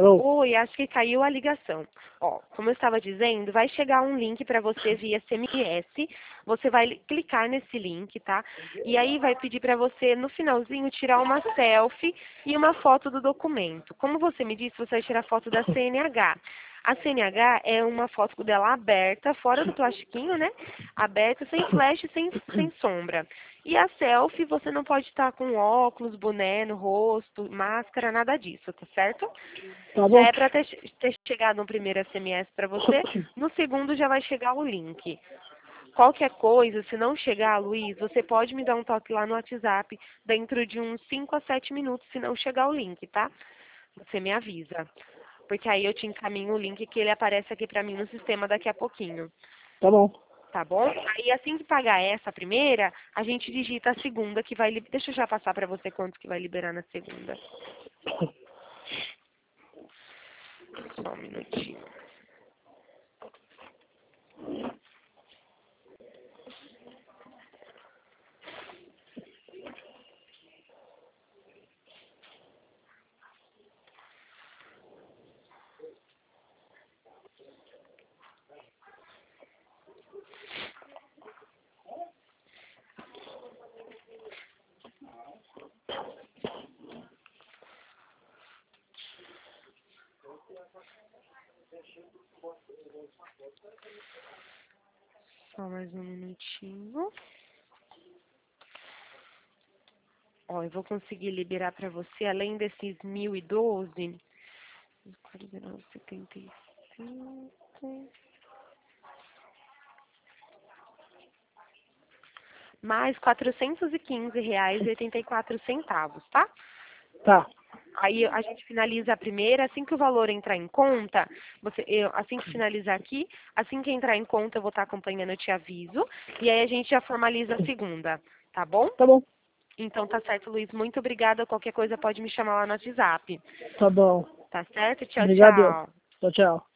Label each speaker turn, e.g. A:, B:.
A: Alô?
B: Oi, acho que caiu a ligação. Ó, como eu estava dizendo, vai chegar um link para você via SMS. Você vai clicar nesse link, tá? E aí vai pedir para você, no finalzinho, tirar uma selfie e uma foto do documento. Como você me disse, você vai tirar foto da CNH. A CNH é uma foto dela aberta, fora do plastiquinho, né? Aberta, sem flash, sem sombra. E a selfie, você não pode estar com óculos, boné no rosto, máscara, nada disso, tá certo?
A: Tá
B: Já
A: bom?
B: é para ter chegado no primeiro SMS para você, no segundo já vai chegar o link. Qualquer coisa, se não chegar, Luiz, você pode me dar um toque lá no WhatsApp dentro de uns 5 a 7 minutos, se não chegar o link, tá? Você me avisa. Porque aí eu te encaminho o link que ele aparece aqui para mim no sistema daqui a pouquinho.
A: Tá bom.
B: Tá bom? Aí assim que pagar essa primeira, a gente digita a segunda que vai... Deixa eu já passar para você quanto que vai liberar na segunda. Só um minutinho. Só mais um minutinho. Ó, eu vou conseguir liberar para você, além desses 1.012, 49,75, mais R$ 415,84, tá?
A: Tá.
B: Aí a gente finaliza a primeira, assim que o valor entrar em conta, assim que finalizar aqui, assim que entrar em conta eu vou estar acompanhando, eu te aviso, e aí a gente já formaliza a segunda, tá bom?
A: Tá bom.
B: Então tá certo, Luiz, muito obrigada, qualquer coisa pode me chamar lá no WhatsApp,
A: Tá bom.
B: tá certo? Tchau,
A: Obrigado.
B: tchau.
A: Tchau, tchau.